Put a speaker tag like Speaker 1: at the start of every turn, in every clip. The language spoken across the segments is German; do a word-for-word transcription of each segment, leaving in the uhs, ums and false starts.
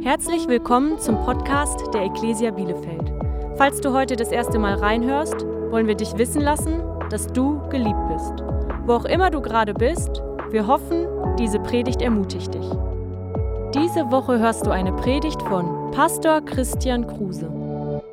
Speaker 1: Herzlich willkommen zum Podcast der Ecclesia Bielefeld. Falls du heute das erste Mal reinhörst, wollen wir dich wissen lassen, dass du geliebt bist. Wo auch immer du gerade bist, wir hoffen, diese Predigt ermutigt dich. Diese Woche hörst du eine Predigt von Pastor Christian Kruse.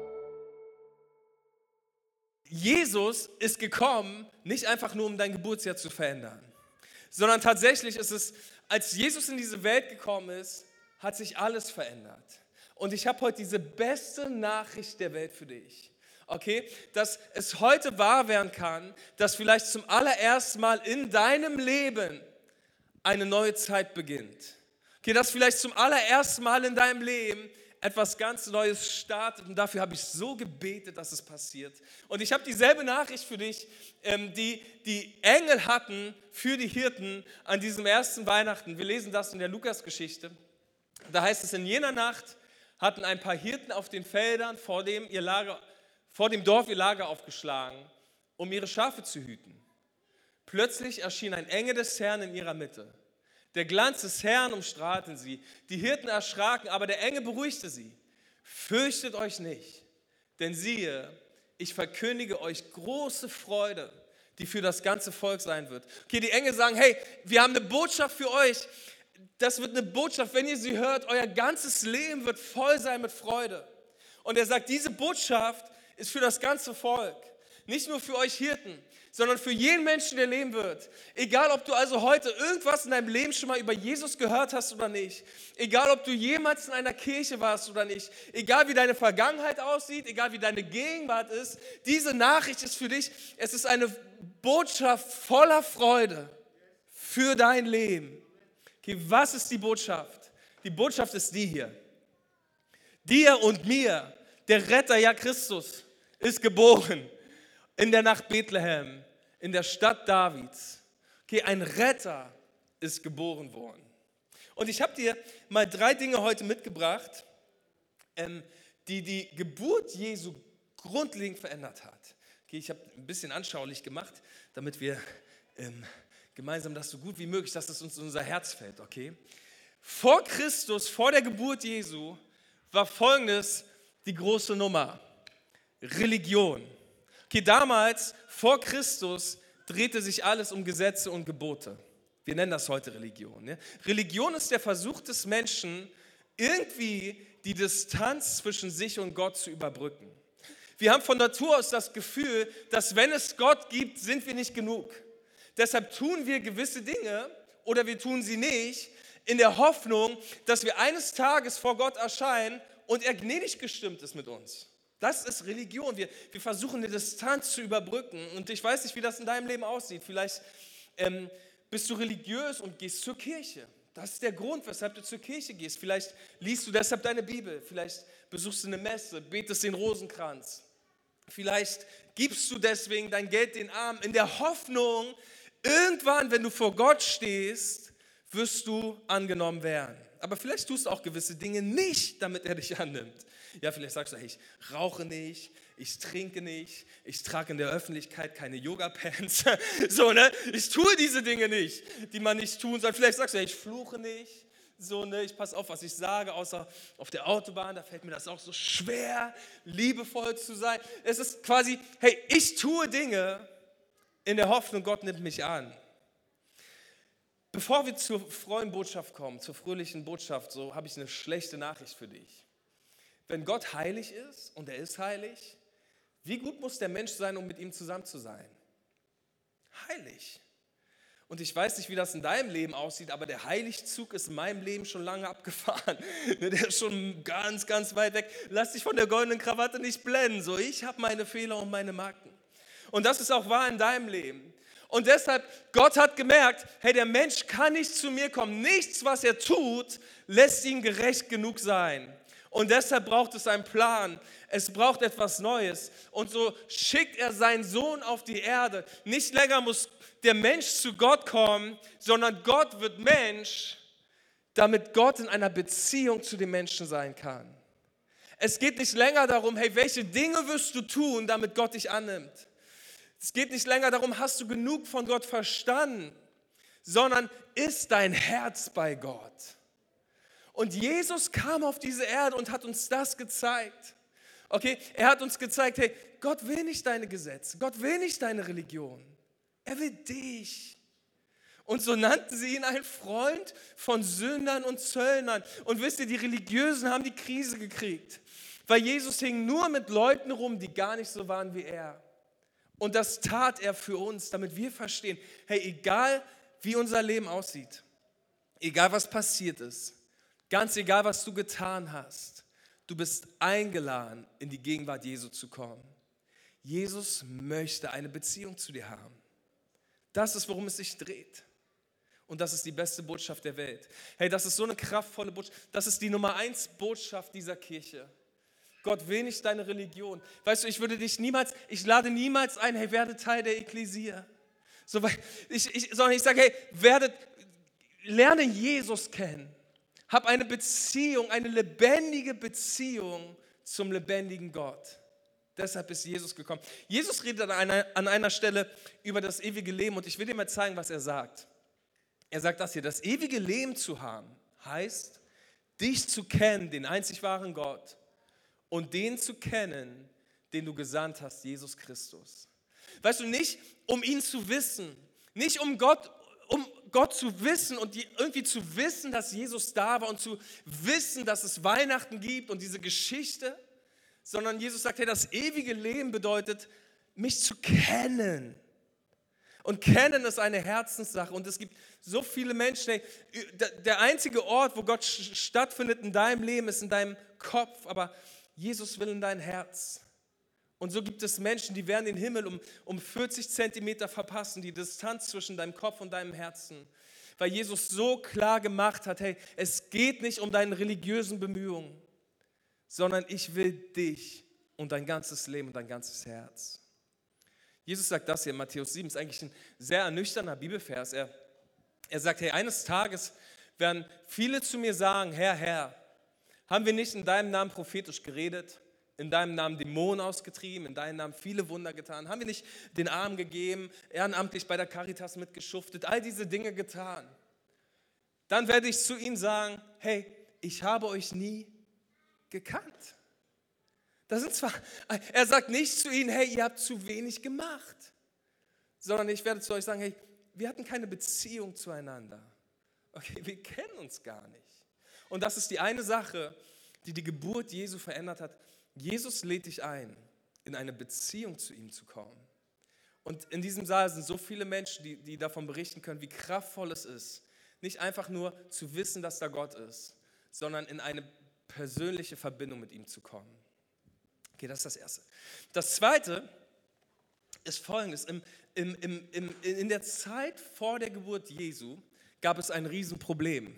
Speaker 2: Jesus ist gekommen, nicht einfach nur um dein Geburtsjahr zu verändern, sondern tatsächlich ist es, als Jesus in diese Welt gekommen ist, hat sich alles verändert. Und ich habe heute diese beste Nachricht der Welt für dich. Okay, dass es heute wahr werden kann, dass vielleicht zum allerersten Mal in deinem Leben eine neue Zeit beginnt. Okay, dass vielleicht zum allerersten Mal in deinem Leben etwas ganz Neues startet, und dafür habe ich so gebetet, dass es passiert. Und ich habe dieselbe Nachricht für dich, ähm, die die Engel hatten für die Hirten an diesem ersten Weihnachten. Wir lesen das in der Lukas-Geschichte. Da heißt es, in jener Nacht hatten ein paar Hirten auf den Feldern vor dem, ihr Lager, vor dem Dorf ihr Lager aufgeschlagen, um ihre Schafe zu hüten. Plötzlich erschien ein Engel des Herrn in ihrer Mitte. Der Glanz des Herrn umstrahlte sie. Die Hirten erschraken, aber der Engel beruhigte sie. Fürchtet euch nicht, denn siehe, ich verkündige euch große Freude, die für das ganze Volk sein wird. Okay, die Engel sagen, hey, wir haben eine Botschaft für euch. Das wird eine Botschaft, wenn ihr sie hört, euer ganzes Leben wird voll sein mit Freude. Und er sagt, diese Botschaft ist für das ganze Volk. Nicht nur für euch Hirten, sondern für jeden Menschen, der leben wird. Egal, ob du also heute irgendwas in deinem Leben schon mal über Jesus gehört hast oder nicht. Egal, ob du jemals in einer Kirche warst oder nicht. Egal, wie deine Vergangenheit aussieht, egal, wie deine Gegenwart ist. Diese Nachricht ist für dich, es ist eine Botschaft voller Freude für dein Leben. Okay, was ist die Botschaft? Die Botschaft ist die hier. Dir und mir, der Retter, ja Christus, ist geboren in der Nacht Bethlehem, in der Stadt Davids. Okay, ein Retter ist geboren worden. Und ich habe dir mal drei Dinge heute mitgebracht, ähm, die die Geburt Jesu grundlegend verändert hat. Okay, ich habe ein bisschen anschaulich gemacht, damit wir ähm, gemeinsam das so gut wie möglich, dass es uns in unser Herz fällt, okay? Vor Christus, vor der Geburt Jesu, war Folgendes die große Nummer: Religion. Okay, damals, vor Christus, drehte sich alles um Gesetze und Gebote. Wir nennen das heute Religion. Ne? Religion ist der Versuch des Menschen, irgendwie die Distanz zwischen sich und Gott zu überbrücken. Wir haben von Natur aus das Gefühl, dass wenn es Gott gibt, sind wir nicht genug. Deshalb tun wir gewisse Dinge oder wir tun sie nicht, in der Hoffnung, dass wir eines Tages vor Gott erscheinen und er gnädig gestimmt ist mit uns. Das ist Religion. Wir, wir versuchen, eine Distanz zu überbrücken. Und ich weiß nicht, wie das in deinem Leben aussieht. Vielleicht ähm, bist du religiös und gehst zur Kirche. Das ist der Grund, weshalb du zur Kirche gehst. Vielleicht liest du deshalb deine Bibel. Vielleicht besuchst du eine Messe, betest den Rosenkranz. Vielleicht gibst du deswegen dein Geld den Armen in der Hoffnung, irgendwann, wenn du vor Gott stehst, wirst du angenommen werden. Aber vielleicht tust du auch gewisse Dinge nicht, damit er dich annimmt. Ja, vielleicht sagst du, hey, ich rauche nicht, ich trinke nicht, ich trage in der Öffentlichkeit keine Yoga-Pants. So, ne? Ich tue diese Dinge nicht, die man nicht tun soll. Vielleicht sagst du, hey, ich fluche nicht. So, ne? Ich passe auf, was ich sage, außer auf der Autobahn, da fällt mir das auch so schwer, liebevoll zu sein. Es ist quasi, hey, ich tue Dinge in der Hoffnung, Gott nimmt mich an. Bevor wir zur frohen Botschaft kommen, zur fröhlichen Botschaft, so habe ich eine schlechte Nachricht für dich. Wenn Gott heilig ist, und er ist heilig, wie gut muss der Mensch sein, um mit ihm zusammen zu sein? Heilig. Und ich weiß nicht, wie das in deinem Leben aussieht, aber der Heiligzug ist in meinem Leben schon lange abgefahren. Der ist schon ganz, ganz weit weg. Lass dich von der goldenen Krawatte nicht blenden. So, ich habe meine Fehler und meine Macken. Und das ist auch wahr in deinem Leben. Und deshalb, Gott hat gemerkt, hey, der Mensch kann nicht zu mir kommen. Nichts, was er tut, lässt ihn gerecht genug sein. Und deshalb braucht es einen Plan. Es braucht etwas Neues. Und so schickt er seinen Sohn auf die Erde. Nicht länger muss der Mensch zu Gott kommen, sondern Gott wird Mensch, damit Gott in einer Beziehung zu den Menschen sein kann. Es geht nicht länger darum, hey, welche Dinge wirst du tun, damit Gott dich annimmt. Es geht nicht länger darum, hast du genug von Gott verstanden, sondern ist dein Herz bei Gott. Und Jesus kam auf diese Erde und hat uns das gezeigt. Okay, er hat uns gezeigt, hey, Gott will nicht deine Gesetze, Gott will nicht deine Religion. Er will dich. Und so nannten sie ihn einen Freund von Sündern und Zöllnern. Und wisst ihr, die Religiösen haben die Krise gekriegt, weil Jesus hing nur mit Leuten rum, die gar nicht so waren wie er. Und das tat er für uns, damit wir verstehen, hey, egal wie unser Leben aussieht, egal was passiert ist, ganz egal was du getan hast, du bist eingeladen, in die Gegenwart Jesu zu kommen. Jesus möchte eine Beziehung zu dir haben. Das ist, worum es sich dreht. Und das ist die beste Botschaft der Welt. Hey, das ist so eine kraftvolle Botschaft. Das ist die Nummer eins Botschaft dieser Kirche. Gott will nicht deine Religion. Weißt du, ich würde dich niemals, ich lade niemals ein, hey, werde Teil der Ekklesia. So, ich, ich, sondern ich sage, hey, werde, lerne Jesus kennen. Hab eine Beziehung, eine lebendige Beziehung zum lebendigen Gott. Deshalb ist Jesus gekommen. Jesus redet an einer, an einer Stelle über das ewige Leben und ich will dir mal zeigen, was er sagt. Er sagt das hier, das ewige Leben zu haben, heißt, dich zu kennen, den einzig wahren Gott, und den zu kennen, den du gesandt hast, Jesus Christus. Weißt du, nicht um ihn zu wissen, nicht um Gott, um Gott zu wissen und die, irgendwie zu wissen, dass Jesus da war und zu wissen, dass es Weihnachten gibt und diese Geschichte, sondern Jesus sagt, hey, das ewige Leben bedeutet, mich zu kennen. Und kennen ist eine Herzenssache und es gibt so viele Menschen, hey, der einzige Ort, wo Gott stattfindet in deinem Leben, ist in deinem Kopf, aber Jesus will in dein Herz. Und so gibt es Menschen, die werden den Himmel um, um vierzig Zentimeter verpassen, die Distanz zwischen deinem Kopf und deinem Herzen. Weil Jesus so klar gemacht hat, hey, es geht nicht um deine religiösen Bemühungen, sondern ich will dich und dein ganzes Leben und dein ganzes Herz. Jesus sagt das hier in Matthäus sieben, ist eigentlich ein sehr ernüchternder Bibelvers. Er, er sagt, hey, eines Tages werden viele zu mir sagen, Herr, Herr, haben wir nicht in deinem Namen prophetisch geredet, in deinem Namen Dämonen ausgetrieben, in deinem Namen viele Wunder getan? Haben wir nicht den Armen gegeben, ehrenamtlich bei der Caritas mitgeschuftet, all diese Dinge getan? Dann werde ich zu ihnen sagen, hey, ich habe euch nie gekannt. Das sind zwar, er sagt nicht zu ihnen, hey, ihr habt zu wenig gemacht, sondern ich werde zu euch sagen, hey, wir hatten keine Beziehung zueinander. Okay, wir kennen uns gar nicht. Und das ist die eine Sache, die die Geburt Jesu verändert hat. Jesus lädt dich ein, in eine Beziehung zu ihm zu kommen. Und in diesem Saal sind so viele Menschen, die, die davon berichten können, wie kraftvoll es ist, nicht einfach nur zu wissen, dass da Gott ist, sondern in eine persönliche Verbindung mit ihm zu kommen. Okay, das ist das Erste. Das Zweite ist Folgendes. Im, im, im, im, in der Zeit vor der Geburt Jesu gab es ein Riesenproblem.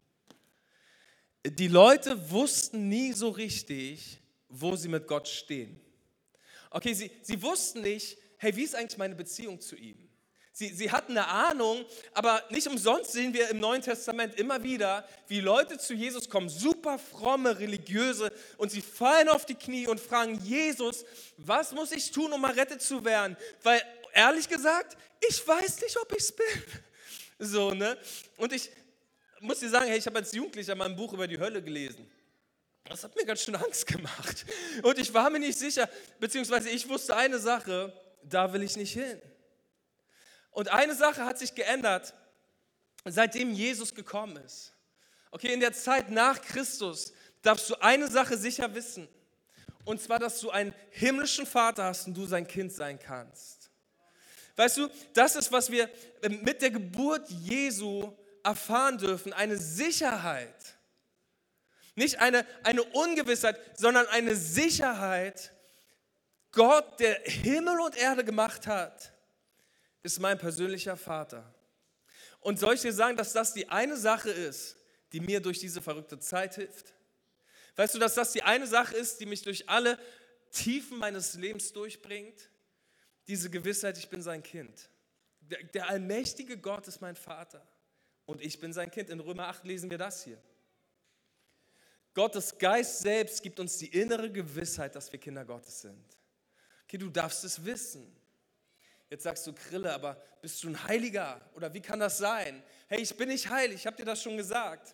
Speaker 2: Die Leute wussten nie so richtig, wo sie mit Gott stehen. Okay, sie, sie wussten nicht, hey, wie ist eigentlich meine Beziehung zu ihm? Sie, sie hatten eine Ahnung, aber nicht umsonst sehen wir im Neuen Testament immer wieder, wie Leute zu Jesus kommen, super fromme, religiöse, und sie fallen auf die Knie und fragen Jesus, was muss ich tun, um errettet zu werden? Weil, ehrlich gesagt, ich weiß nicht, ob ich es bin. So, ne? Und ich muss dir sagen, hey, ich habe als Jugendlicher mal ein Buch über die Hölle gelesen. Das hat mir ganz schön Angst gemacht. Und ich war mir nicht sicher, beziehungsweise ich wusste eine Sache, da will ich nicht hin. Und eine Sache hat sich geändert, seitdem Jesus gekommen ist. Okay, in der Zeit nach Christus darfst du eine Sache sicher wissen. Und zwar, dass du einen himmlischen Vater hast und du sein Kind sein kannst. Weißt du, das ist, was wir mit der Geburt Jesu erfahren dürfen, eine Sicherheit. Nicht eine, eine Ungewissheit, sondern eine Sicherheit. Gott, der Himmel und Erde gemacht hat, ist mein persönlicher Vater. Und soll ich dir sagen, dass das die eine Sache ist, die mir durch diese verrückte Zeit hilft? Weißt du, dass das die eine Sache ist, die mich durch alle Tiefen meines Lebens durchbringt? Diese Gewissheit, ich bin sein Kind. Der, der allmächtige Gott ist mein Vater und ich bin sein Kind. In Römer acht lesen wir das hier. Gottes Geist selbst gibt uns die innere Gewissheit, dass wir Kinder Gottes sind. Okay, du darfst es wissen. Jetzt sagst du, Krille, aber bist du ein Heiliger? Oder wie kann das sein? Hey, ich bin nicht heilig, ich habe dir das schon gesagt.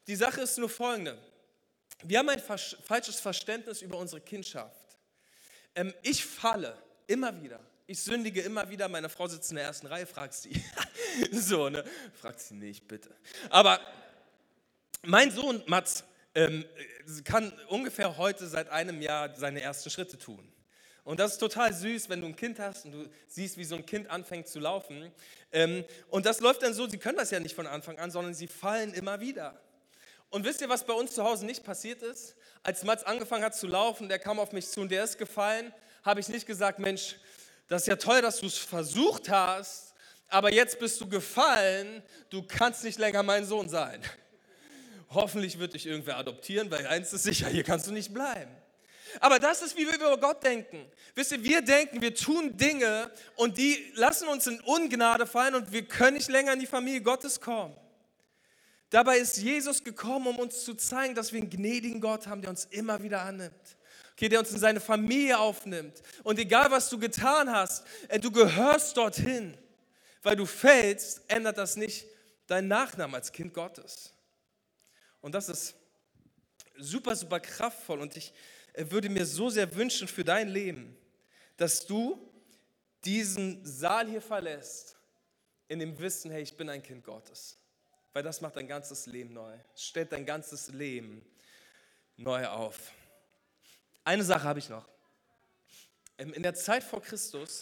Speaker 2: die Sache ist nur folgende. Wir haben ein falsches Verständnis über unsere Kindschaft. Ähm, ich falle immer wieder. Ich sündige immer wieder. Meine Frau sitzt in der ersten Reihe, fragt sie. so, ne? Fragt sie nicht, bitte. Aber mein Sohn Mats ähm, kann ungefähr heute seit einem Jahr seine ersten Schritte tun. Und das ist total süß, wenn du ein Kind hast und du siehst, wie so ein Kind anfängt zu laufen. Ähm, und das läuft dann so, sie können das ja nicht von Anfang an, sondern sie fallen immer wieder. Und wisst ihr, was bei uns zu Hause nicht passiert ist? Als Mats angefangen hat zu laufen, der kam auf mich zu und der ist gefallen, habe ich nicht gesagt, Mensch, das ist ja toll, dass du es versucht hast, aber jetzt bist du gefallen, du kannst nicht länger mein Sohn sein. Hoffentlich wird dich irgendwer adoptieren, weil eins ist sicher, hier kannst du nicht bleiben. Aber das ist, wie wir über Gott denken. Wisst ihr, wir denken, wir tun Dinge und die lassen uns in Ungnade fallen und wir können nicht länger in die Familie Gottes kommen. Dabei ist Jesus gekommen, um uns zu zeigen, dass wir einen gnädigen Gott haben, der uns immer wieder annimmt. Okay, der uns in seine Familie aufnimmt. Und egal, was du getan hast, du gehörst dorthin. Weil du fällst, ändert das nicht deinen Nachnamen als Kind Gottes. Und das ist super, super kraftvoll. Und ich würde mir so sehr wünschen für dein Leben, dass du diesen Saal hier verlässt, in dem Wissen, hey, ich bin ein Kind Gottes. Weil das macht dein ganzes Leben neu. Es stellt dein ganzes Leben neu auf. Eine Sache habe ich noch. In der Zeit vor Christus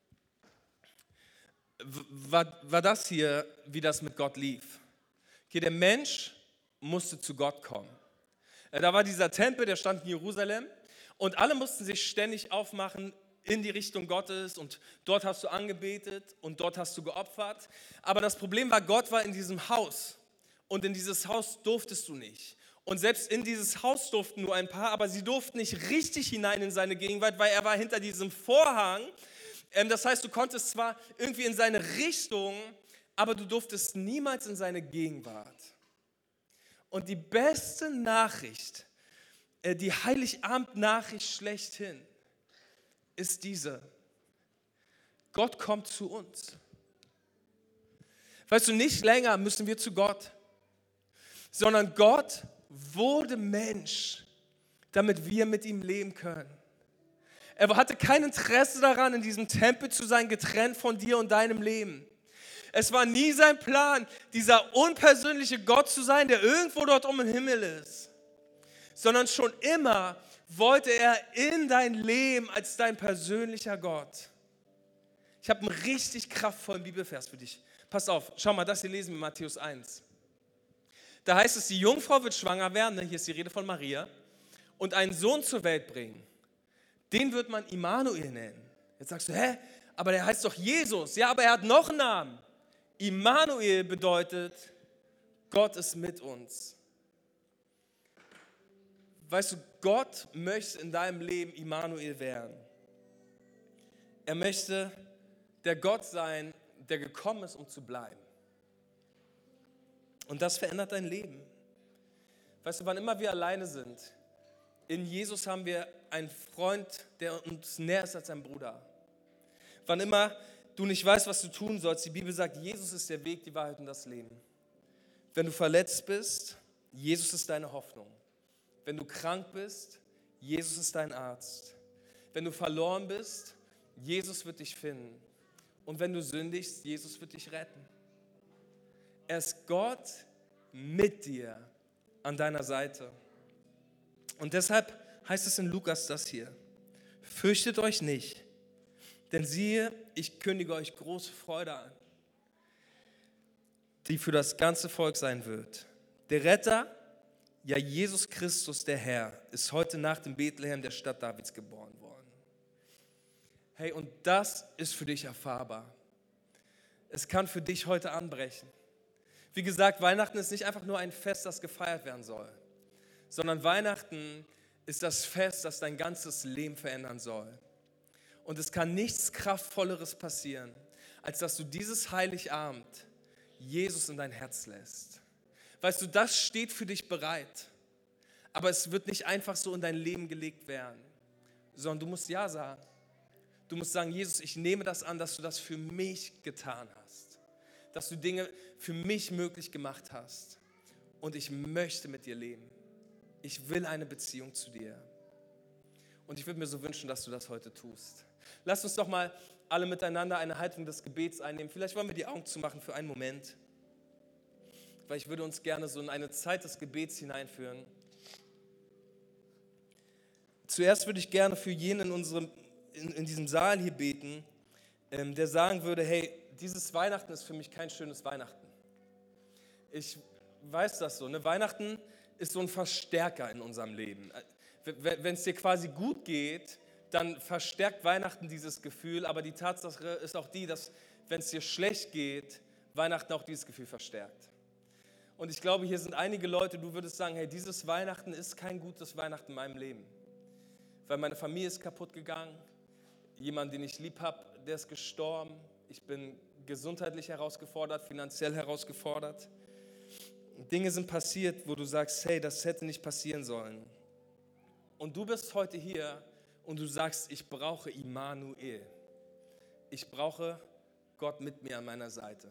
Speaker 2: war, war das hier, wie das mit Gott lief. Okay, der Mensch musste zu Gott kommen. Da war dieser Tempel, der stand in Jerusalem und alle mussten sich ständig aufmachen in die Richtung Gottes und dort hast du angebetet und dort hast du geopfert. Aber das Problem war, Gott war in diesem Haus und in dieses Haus durftest du nicht. Und selbst in dieses Haus durften nur ein paar, aber sie durften nicht richtig hinein in seine Gegenwart, weil er war hinter diesem Vorhang. Das heißt, du konntest zwar irgendwie in seine Richtung, aber du durftest niemals in seine Gegenwart. Und die beste Nachricht, die Heiligabend-Nachricht schlechthin, ist diese: Gott kommt zu uns. Weißt du, nicht länger müssen wir zu Gott, sondern Gott wurde Mensch, damit wir mit ihm leben können. Er hatte kein Interesse daran, in diesem Tempel zu sein, getrennt von dir und deinem Leben. Es war nie sein Plan, dieser unpersönliche Gott zu sein, der irgendwo dort um den Himmel ist, sondern schon immer wollte er in dein Leben als dein persönlicher Gott. Ich habe einen richtig kraftvollen Bibelvers für dich. Pass auf, schau mal, das hier lesen wir in Matthäus eins. Da heißt es, die Jungfrau wird schwanger werden, ne? Hier ist die Rede von Maria, und einen Sohn zur Welt bringen. Den wird man Immanuel nennen. Jetzt sagst du, hä, aber der heißt doch Jesus. Ja, aber er hat noch einen Namen. Immanuel bedeutet, Gott ist mit uns. Weißt du, Gott möchte in deinem Leben Immanuel werden. Er möchte der Gott sein, der gekommen ist, um zu bleiben. Und das verändert dein Leben. Weißt du, wann immer wir alleine sind, in Jesus haben wir einen Freund, der uns näher ist als ein Bruder. Wann immer du nicht weißt, was du tun sollst, die Bibel sagt, Jesus ist der Weg, die Wahrheit und das Leben. Wenn du verletzt bist, Jesus ist deine Hoffnung. Wenn du krank bist, Jesus ist dein Arzt. Wenn du verloren bist, Jesus wird dich finden. Und wenn du sündigst, Jesus wird dich retten. Er ist Gott mit dir an deiner Seite. Und deshalb heißt es in Lukas das hier: Fürchtet euch nicht, denn siehe, ich kündige euch große Freude an, die für das ganze Volk sein wird. Der Retter, ja Jesus Christus, der Herr, ist heute Nacht in Bethlehem, der Stadt Davids, geboren worden. Hey, und das ist für dich erfahrbar. Es kann für dich heute anbrechen. Wie gesagt, Weihnachten ist nicht einfach nur ein Fest, das gefeiert werden soll, sondern Weihnachten ist das Fest, das dein ganzes Leben verändern soll. Und es kann nichts Kraftvolleres passieren, als dass du dieses Heiligabend Jesus in dein Herz lässt. Weißt du, das steht für dich bereit, aber es wird nicht einfach so in dein Leben gelegt werden, sondern du musst Ja sagen. Du musst sagen, Jesus, ich nehme das an, dass du das für mich getan hast, dass du Dinge für mich möglich gemacht hast. und ich möchte mit dir leben. Ich will eine Beziehung zu dir. Und ich würde mir so wünschen, dass du das heute tust. Lass uns doch mal alle miteinander eine Haltung des Gebets einnehmen. Vielleicht wollen wir die Augen zumachen für einen Moment, weil ich würde uns gerne so in eine Zeit des Gebets hineinführen. Zuerst würde ich gerne für jeden in, unserem, in, in diesem Saal hier beten, ähm, der sagen würde, hey, dieses Weihnachten ist für mich kein schönes Weihnachten. Ich weiß das so, ne? Weihnachten ist so ein Verstärker in unserem Leben. Wenn es dir quasi gut geht, dann verstärkt Weihnachten dieses Gefühl, aber die Tatsache ist auch die, dass wenn es dir schlecht geht, Weihnachten auch dieses Gefühl verstärkt. Und ich glaube, hier sind einige Leute, du würdest sagen, hey, dieses Weihnachten ist kein gutes Weihnachten in meinem Leben. Weil meine Familie ist kaputt gegangen, jemand, den ich lieb habe, der ist gestorben, ich bin gesundheitlich herausgefordert, finanziell herausgefordert. Dinge sind passiert, wo du sagst, hey, das hätte nicht passieren sollen. Und du bist heute hier und du sagst, ich brauche Immanuel. Ich brauche Gott mit mir an meiner Seite.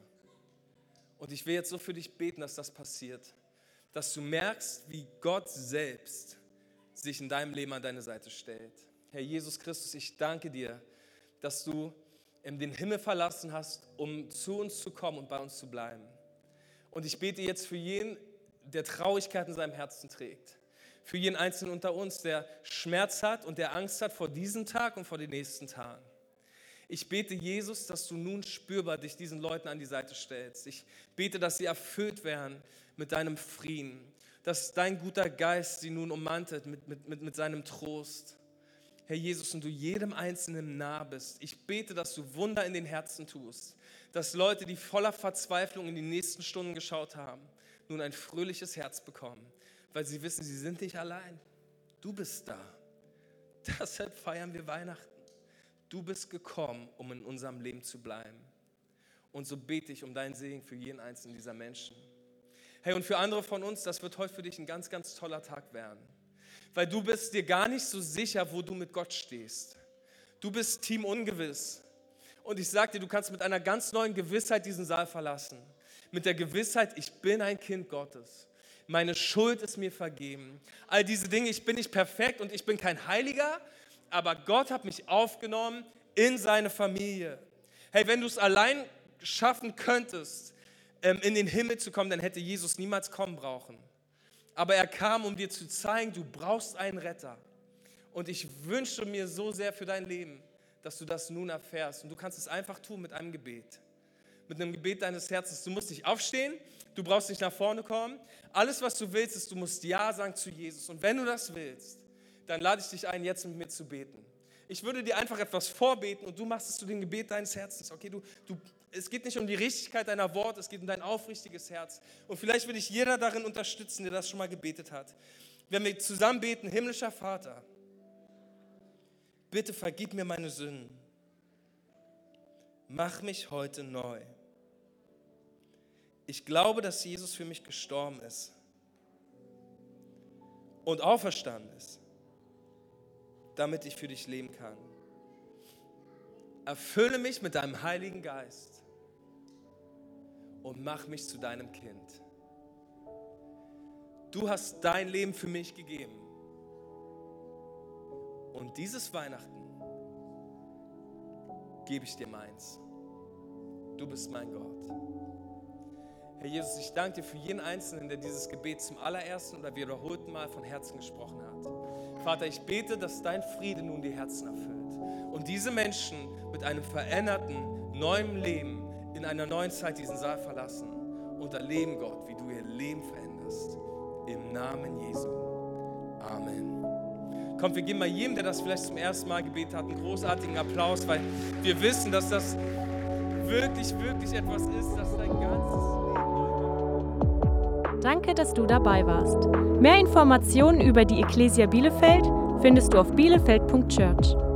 Speaker 2: Und ich will jetzt so für dich beten, dass das passiert. Dass du merkst, wie Gott selbst sich in deinem Leben an deine Seite stellt. Herr Jesus Christus, ich danke dir, dass du den Himmel verlassen hast, um zu uns zu kommen und bei uns zu bleiben. Und ich bete jetzt für jeden, der Traurigkeit in seinem Herzen trägt. Für jeden Einzelnen unter uns, der Schmerz hat und der Angst hat vor diesem Tag und vor den nächsten Tagen. Ich bete, Jesus, dass du nun spürbar dich diesen Leuten an die Seite stellst. Ich bete, dass sie erfüllt werden mit deinem Frieden, dass dein guter Geist sie nun ummantelt mit, mit, mit, mit seinem Trost. Herr Jesus, und du jedem Einzelnen nah bist. Ich bete, dass du Wunder in den Herzen tust, dass Leute, die voller Verzweiflung in die nächsten Stunden geschaut haben, nun ein fröhliches Herz bekommen, weil sie wissen, sie sind nicht allein. Du bist da. Deshalb feiern wir Weihnachten. Du bist gekommen, um in unserem Leben zu bleiben. Und so bete ich um deinen Segen für jeden einzelnen dieser Menschen. Hey, und für andere von uns, das wird heute für dich ein ganz, ganz toller Tag werden. Weil du bist dir gar nicht so sicher, wo du mit Gott stehst. Du bist Team Ungewiss. Und ich sage dir, du kannst mit einer ganz neuen Gewissheit diesen Saal verlassen. Mit der Gewissheit, ich bin ein Kind Gottes. Meine Schuld ist mir vergeben. All diese Dinge, ich bin nicht perfekt und ich bin kein Heiliger, aber Gott hat mich aufgenommen in seine Familie. Hey, wenn du es allein schaffen könntest, in den Himmel zu kommen, dann hätte Jesus niemals kommen brauchen. Aber er kam, um dir zu zeigen, du brauchst einen Retter. Und ich wünsche mir so sehr für dein Leben, dass du das nun erfährst. Und du kannst es einfach tun mit einem Gebet. Mit einem Gebet deines Herzens. Du musst nicht aufstehen, du brauchst nicht nach vorne kommen. Alles, was du willst, ist, du musst Ja sagen zu Jesus. Und wenn du das willst, dann lade ich dich ein, jetzt mit mir zu beten. Ich würde dir einfach etwas vorbeten und du machst es zu dem Gebet deines Herzens. Okay, du, du, es geht nicht um die Richtigkeit deiner Worte, es geht um dein aufrichtiges Herz. Und vielleicht will dich jeder darin unterstützen, der das schon mal gebetet hat. Wenn wir zusammen beten, himmlischer Vater, bitte vergib mir meine Sünden. Mach mich heute neu. Ich glaube, dass Jesus für mich gestorben ist und auferstanden ist, damit ich für dich leben kann. Erfülle mich mit deinem Heiligen Geist und mach mich zu deinem Kind. Du hast dein Leben für mich gegeben. Und dieses Weihnachten gebe ich dir meins. Du bist mein Gott. Herr Jesus, ich danke dir für jeden Einzelnen, der dieses Gebet zum allerersten oder wiederholten Mal von Herzen gesprochen hat. Vater, ich bete, dass dein Friede nun die Herzen erfüllt und diese Menschen mit einem veränderten, neuen Leben in einer neuen Zeit diesen Saal verlassen und erleben, Gott, wie du ihr Leben veränderst. Im Namen Jesu. Amen. Kommt, wir geben mal jedem, der das vielleicht zum ersten Mal gebetet hat, einen großartigen Applaus, weil wir wissen, dass das wirklich, wirklich etwas ist, das dein ganzes Leben neu macht.
Speaker 1: Danke, dass du dabei warst. Mehr Informationen über die Ecclesia Bielefeld findest du auf bielefeld punkt church.